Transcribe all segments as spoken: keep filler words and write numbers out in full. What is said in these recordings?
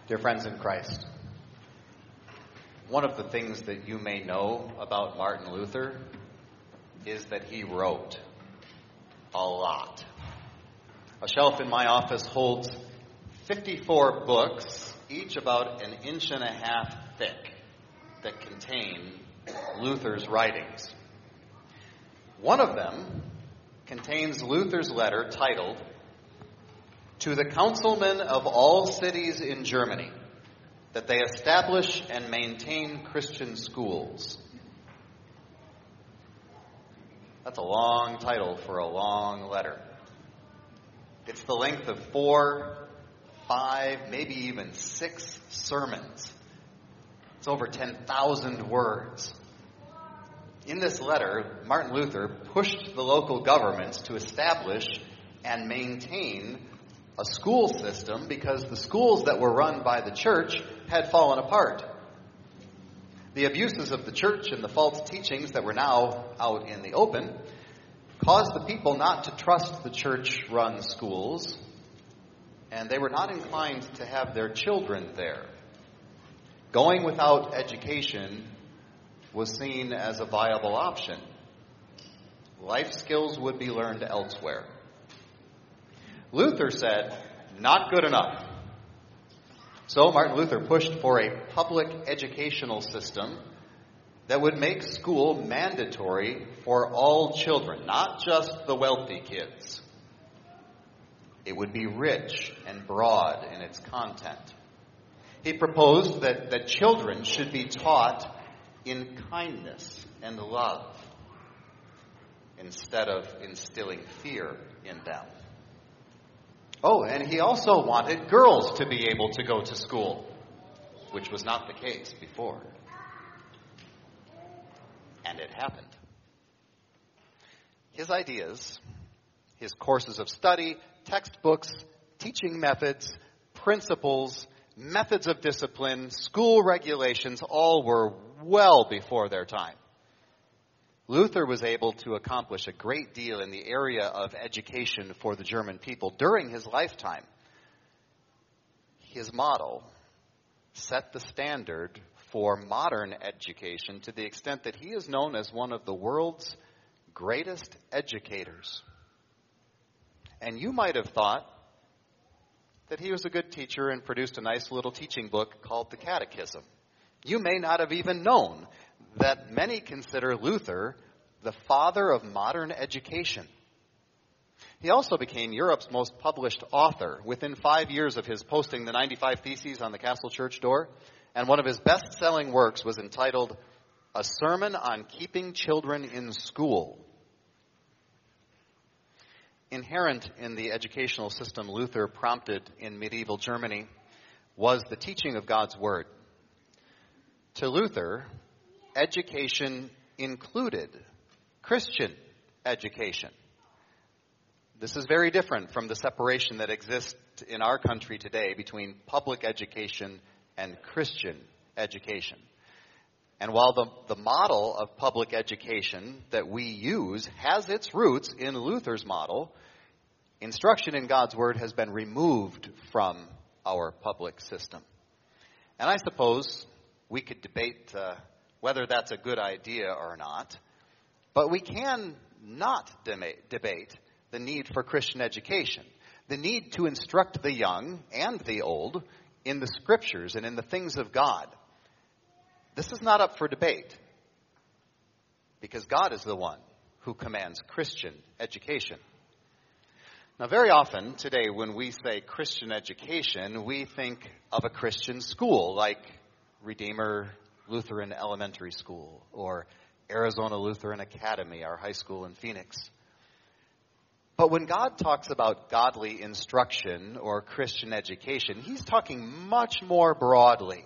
Dear friends in Christ, one of the things that you may know about Martin Luther is that he wrote a lot. A shelf in my office holds fifty-four books, each about an inch and a half thick, that contain Luther's writings. One of them contains Luther's letter titled, "To the councilmen of all cities in Germany, that they establish and maintain Christian schools." That's a long title for a long letter. It's the length of four, five, maybe even six sermons. It's over ten thousand words. In this letter, Martin Luther pushed the local governments to establish and maintain a school system because the schools that were run by the church had fallen apart. The abuses of the church and the false teachings that were now out in the open caused the people not to trust the church-run schools, and they were not inclined to have their children there. Going without education was seen as a viable option. Life skills would be learned elsewhere. Luther said, not good enough. So Martin Luther pushed for a public educational system that would make school mandatory for all children, not just the wealthy kids. It would be rich and broad in its content. He proposed that, that children should be taught in kindness and love instead of instilling fear in them. Oh, and he also wanted girls to be able to go to school, which was not the case before. And it happened. His ideas, his courses of study, textbooks, teaching methods, principles, methods of discipline, school regulations, all were well before their time. Luther was able to accomplish a great deal in the area of education for the German people during his lifetime. His model set the standard for modern education to the extent that he is known as one of the world's greatest educators. And you might have thought that he was a good teacher and produced a nice little teaching book called the Catechism. You may not have even known that many consider Luther the father of modern education. He also became Europe's most published author within five years of his posting the ninety-five Theses on the castle church door, and one of his best-selling works was entitled A Sermon on Keeping Children in School. Inherent in the educational system Luther prompted in medieval Germany was the teaching of God's Word. To Luther, education included Christian education. This is very different from the separation that exists in our country today between public education and Christian education. And while the, the model of public education that we use has its roots in Luther's model, instruction in God's Word has been removed from our public system. And I suppose we could debate uh, whether that's a good idea or not, but we can not dema- debate the need for Christian education, the need to instruct the young and the old in the Scriptures and in the things of God. This is not up for debate, because God is the one who commands Christian education. Now, very often today when we say Christian education, we think of a Christian school like Redeemer Lutheran Elementary School or Arizona Lutheran Academy, our high school in Phoenix. But when God talks about godly instruction or Christian education, he's talking much more broadly.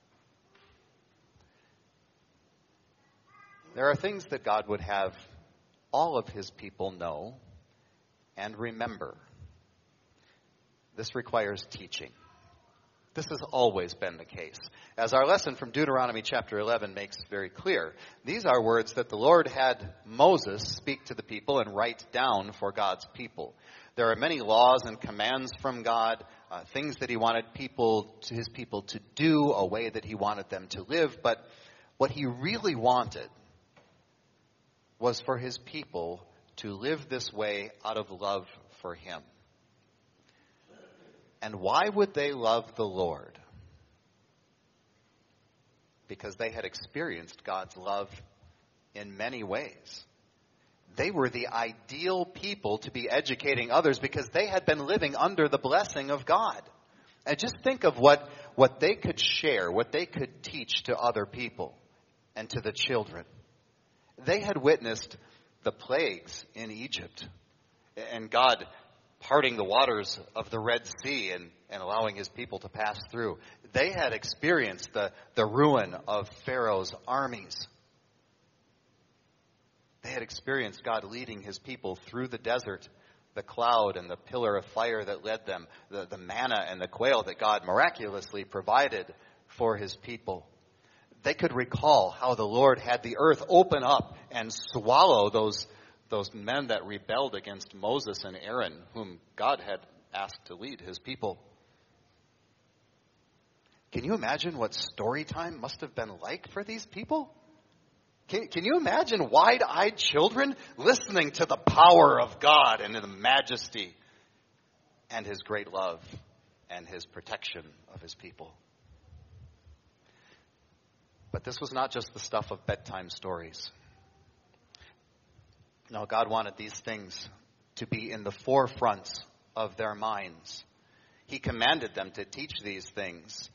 There are things that God would have all of his people know and remember. This requires teaching. This has always been the case. As our lesson from Deuteronomy chapter eleven makes very clear, these are words that the Lord had Moses speak to the people and write down for God's people. There are many laws and commands from God, uh, things that he wanted people, to his people to do, a way that he wanted them to live. But what he really wanted was for his people to live this way out of love for him. And why would they love the Lord? Because they had experienced God's love in many ways. They were the ideal people to be educating others because they had been living under the blessing of God. And just think of what, what they could share, what they could teach to other people and to the children. They had witnessed the plagues in Egypt and God parting the waters of the Red Sea and, and allowing his people to pass through. They had experienced the, the ruin of Pharaoh's armies. They had experienced God leading his people through the desert, the cloud and the pillar of fire that led them, the, the manna and the quail that God miraculously provided for his people. They could recall how the Lord had the earth open up and swallow those Those men that rebelled against Moses and Aaron, whom God had asked to lead his people. Can you imagine what story time must have been like for these people? Can, can you imagine wide-eyed children listening to the power of God and the majesty and his great love and his protection of his people? But this was not just the stuff of bedtime stories. No, God wanted these things to be in the forefronts of their minds. He commanded them to teach these things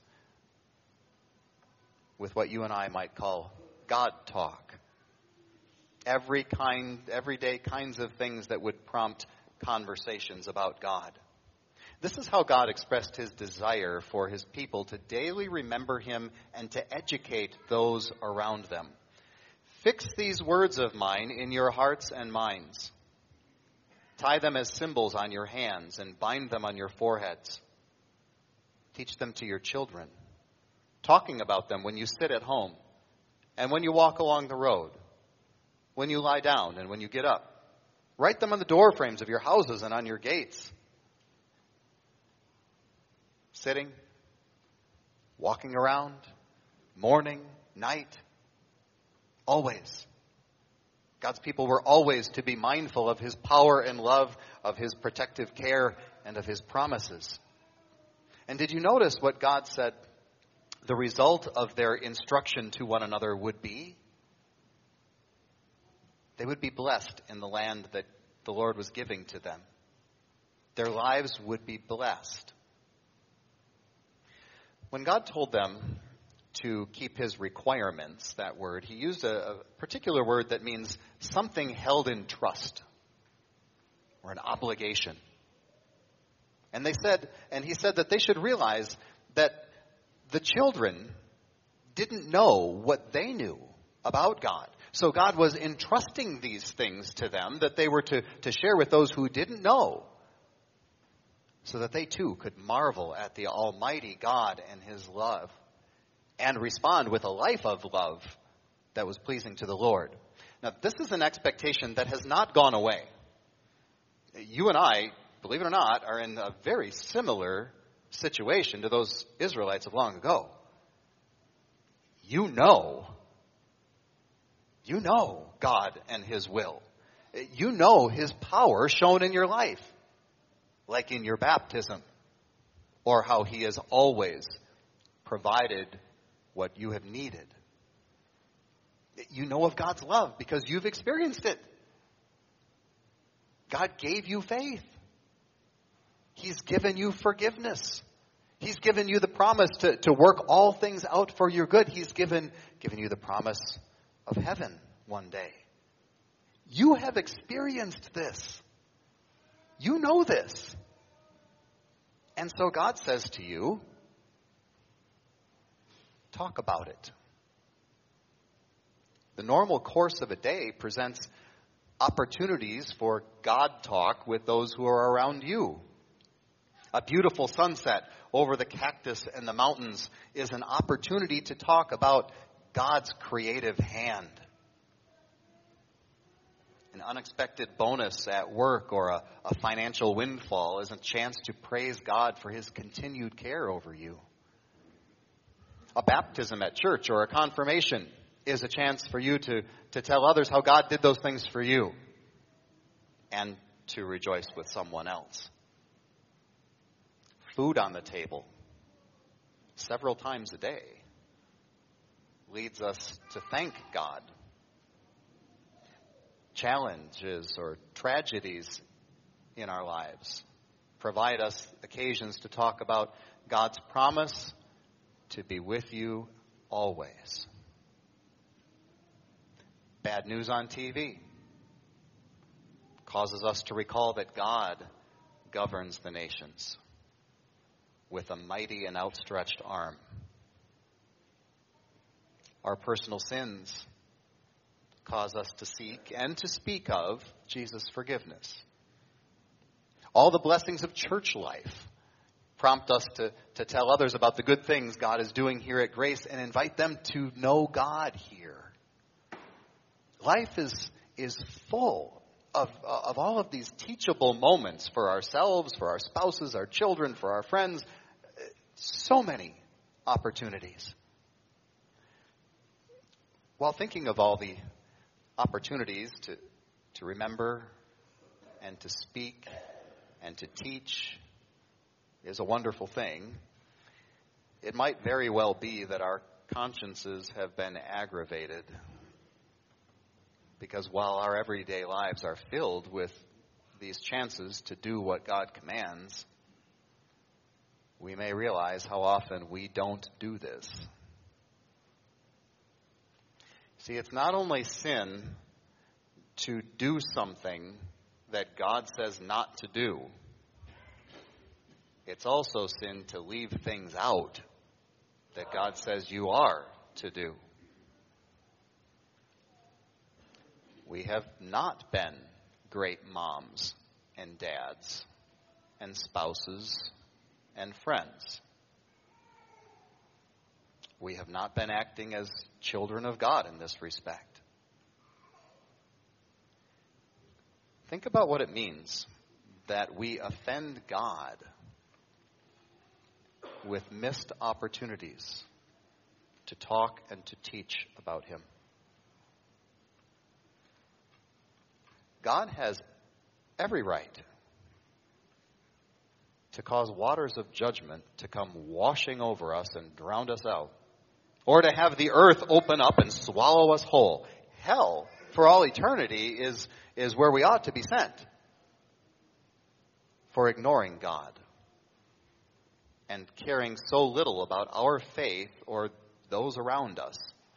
with what you and I might call God talk. Every kind, everyday kinds of things that would prompt conversations about God. This is how God expressed his desire for his people to daily remember him and to educate those around them. Fix these words of mine in your hearts and minds. Tie them as symbols on your hands and bind them on your foreheads. Teach them to your children, talking about them when you sit at home and when you walk along the road, when you lie down and when you get up. Write them on the door frames of your houses and on your gates. Sitting, walking around, morning, night. Always. God's people were always to be mindful of his power and love, of his protective care, and of his promises. And did you notice what God said the result of their instruction to one another would be? They would be blessed in the land that the Lord was giving to them. Their lives would be blessed. When God told them to keep his requirements, that word, he used a, a particular word that means something held in trust or an obligation. And they said, and he said that they should realize that the children didn't know what they knew about God. So God was entrusting these things to them that they were to, to share with those who didn't know, so that they too could marvel at the Almighty God and his love, and respond with a life of love that was pleasing to the Lord. Now, this is an expectation that has not gone away. You and I, believe it or not, are in a very similar situation to those Israelites of long ago. You know, you know God and his will. You know his power shown in your life, like in your baptism, or how he has always provided what you have needed. You know of God's love because you've experienced it. God gave you faith. He's given you forgiveness. He's given you the promise to, to work all things out for your good. He's given, given you the promise of heaven one day. You have experienced this. You know this. And so God says to you, talk about it. The normal course of a day presents opportunities for God talk with those who are around you. A beautiful sunset over the cactus and the mountains is an opportunity to talk about God's creative hand. An unexpected bonus at work or a, a financial windfall is a chance to praise God for his continued care over you. A baptism at church or a confirmation is a chance for you to, to tell others how God did those things for you and to rejoice with someone else. Food on the table several times a day leads us to thank God. Challenges or tragedies in our lives provide us occasions to talk about God's promise to be with you always. Bad news on T V causes us to recall that God governs the nations with a mighty and outstretched arm. Our personal sins cause us to seek and to speak of Jesus' forgiveness. All the blessings of church life prompt us to, to tell others about the good things God is doing here at Grace and invite them to know God here. Life is, is full of, of all of these teachable moments for ourselves, for our spouses, our children, for our friends. So many opportunities. While thinking of all the opportunities to, to remember and to speak and to teach is a wonderful thing, it might very well be that our consciences have been aggravated because while our everyday lives are filled with these chances to do what God commands, we may realize how often we don't do this. See, it's not only sin to do something that God says not to do. It's also sin to leave things out that God says you are to do. We have not been great moms and dads and spouses and friends. We have not been acting as children of God in this respect. Think about what it means that we offend God with missed opportunities to talk and to teach about him. God has every right to cause waters of judgment to come washing over us and drown us out, or to have the earth open up and swallow us whole. Hell, for all eternity, is, is where we ought to be sent for ignoring God and caring so little about our faith or those around us.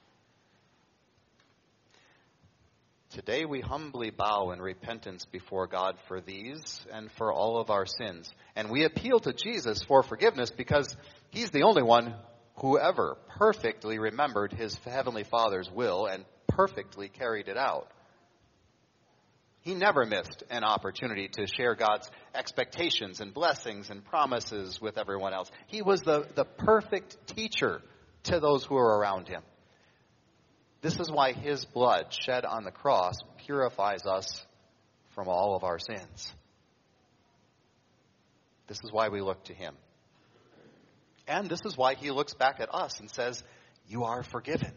Today we humbly bow in repentance before God for these and for all of our sins. And we appeal to Jesus for forgiveness because he's the only one who ever perfectly remembered his heavenly Father's will and perfectly carried it out. He never missed an opportunity to share God's expectations and blessings and promises with everyone else. He was the, the perfect teacher to those who were around him. This is why his blood shed on the cross purifies us from all of our sins. This is why we look to him. And this is why he looks back at us and says, "You are forgiven."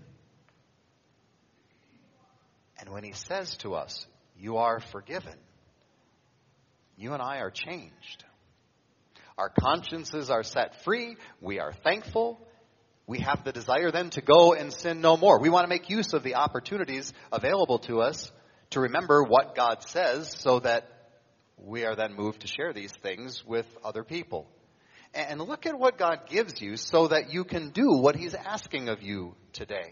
And when he says to us, "You are forgiven," you and I are changed. Our consciences are set free. We are thankful. We have the desire then to go and sin no more. We want to make use of the opportunities available to us to remember what God says so that we are then moved to share these things with other people. And look at what God gives you so that you can do what he's asking of you today.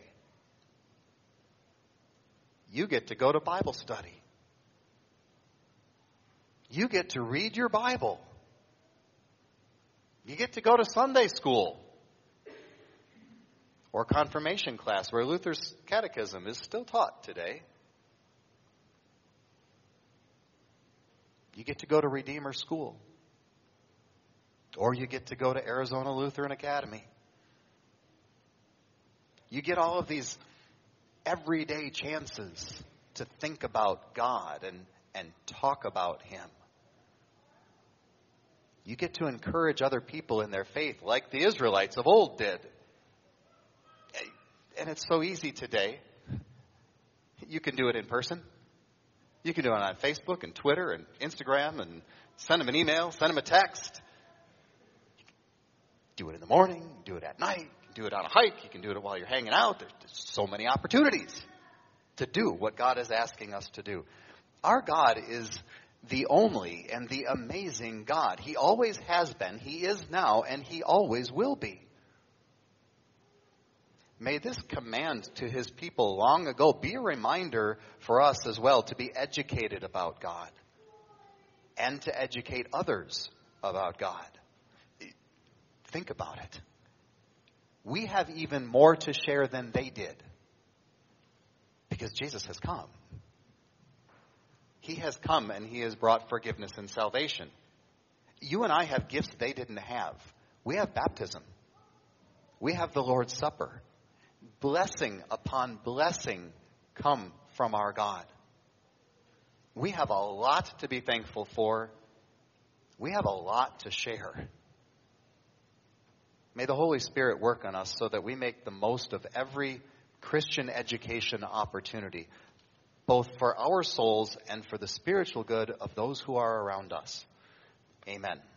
You get to go to Bible study. You get to read your Bible. You get to go to Sunday school or confirmation class where Luther's catechism is still taught today. You get to go to Redeemer School. Or you get to go to Arizona Lutheran Academy. You get all of these everyday chances to think about God and, and talk about Him. You get to encourage other people in their faith like the Israelites of old did. And it's so easy today. You can do it in person. You can do it on Facebook and Twitter and Instagram and send them an email, send them a text. Do it in the morning, do it at night, you can do it on a hike, you can do it while you're hanging out. There's so many opportunities to do what God is asking us to do. Our God is the only and the amazing God. He always has been, He is now, and He always will be. May this command to His people long ago be a reminder for us as well to be educated about God and to educate others about God. Think about it. We have even more to share than they did because Jesus has come. He has come and He has brought forgiveness and salvation. You and I have gifts they didn't have. We have baptism. We have the Lord's Supper. Blessing upon blessing come from our God. We have a lot to be thankful for. We have a lot to share. May the Holy Spirit work on us so that we make the most of every Christian education opportunity, both for our souls and for the spiritual good of those who are around us. Amen.